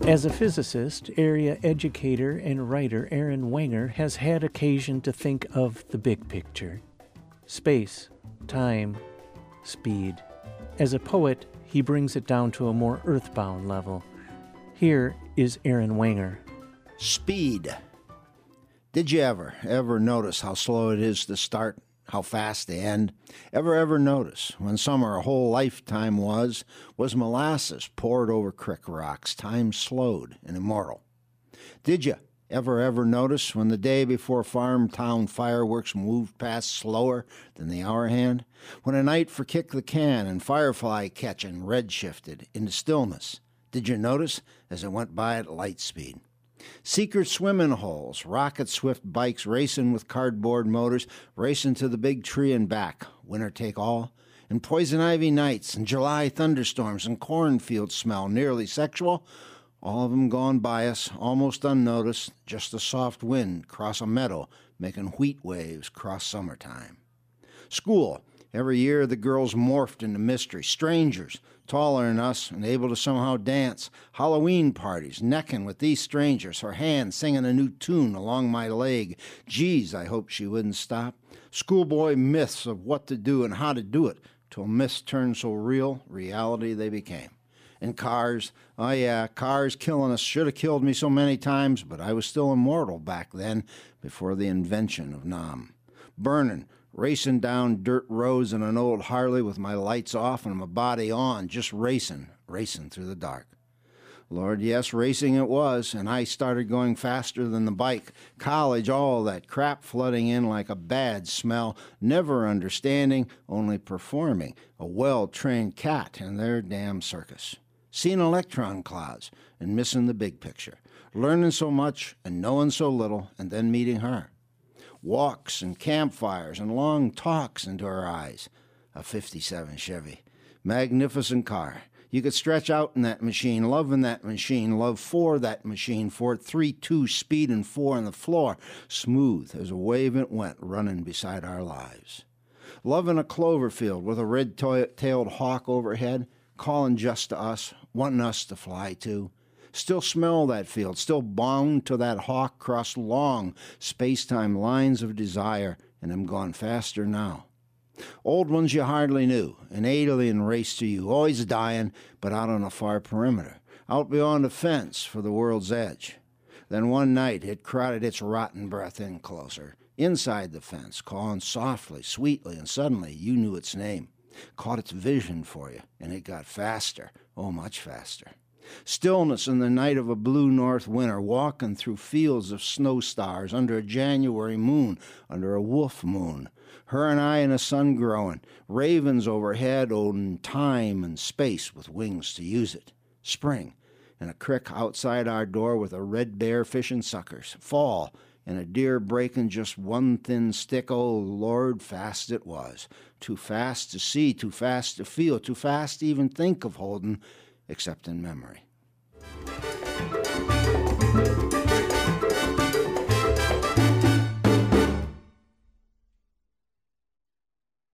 As a physicist, area educator, and writer, Aaron Wenger has had occasion to think of the big picture: space, time, speed. As a poet, he brings it down to a more earthbound level. Here is Aaron Wenger. Speed. Did you ever notice how slow it is to start, how fast to end? Ever notice when summer a whole lifetime was molasses poured over crick rocks, time slowed and immortal? Did you ever notice when the day before farm town fireworks moved past slower than the hour hand? When a night for kick the can and firefly catching red shifted into stillness? Did you notice as it went by at light speed? Secret swimming holes, rocket swift bikes racing with cardboard motors, racing to the big tree and back, winner take all, and poison ivy nights and July thunderstorms and cornfield smell nearly sexual, all of them gone by us, almost unnoticed, just a soft wind cross a meadow, making wheat waves cross summertime. School. Every year the girls morphed into mystery, strangers, taller than us and able to somehow dance. Halloween parties, necking with these strangers, her hand singing a new tune along my leg. Geez, I hoped she wouldn't stop. Schoolboy myths of what to do and how to do it, till myths turned so real, reality they became. And cars, oh yeah, cars killing us, should have killed me so many times, but I was still immortal back then, before the invention of Nam. Burning, racing down dirt roads in an old Harley with my lights off and my body on, just racing through the dark. Lord, yes, racing it was, and I started going faster than the bike. College, all that crap flooding in like a bad smell, never understanding, only performing, a well-trained cat in their damn circus. Seeing electron clouds and missing the big picture, learning so much and knowing so little, and then meeting her. Walks and campfires and long talks into her eyes. A 57 Chevy. Magnificent car. You could stretch out in that machine, love in that machine, love for that machine, for it 3-2 speed and 4 on the floor. Smooth as a wave it went, running beside our lives. Love in a clover field with a red-tailed hawk overhead, calling just to us, wanting us to fly too. Still smell that field, still bound to that hawk cross long space-time lines of desire, and am gone faster now. Old ones you hardly knew, an alien race to you, always dying, but out on a far perimeter, out beyond a fence for the world's edge. Then one night it crowded its rotten breath in closer, inside the fence, calling softly, sweetly, and suddenly you knew its name, caught its vision for you, and it got faster, oh, much faster. Stillness in the night of a blue north winter, walking through fields of snow stars, under a January moon, under a wolf moon. Her and I in a sun growing, ravens overhead, owning time and space with wings to use it. Spring, and a crick outside our door with a red bear fishing suckers. Fall, and a deer breaking just one thin stick. Oh, Lord, fast it was. Too fast to see, too fast to feel, too fast to even think of holding, except in memory.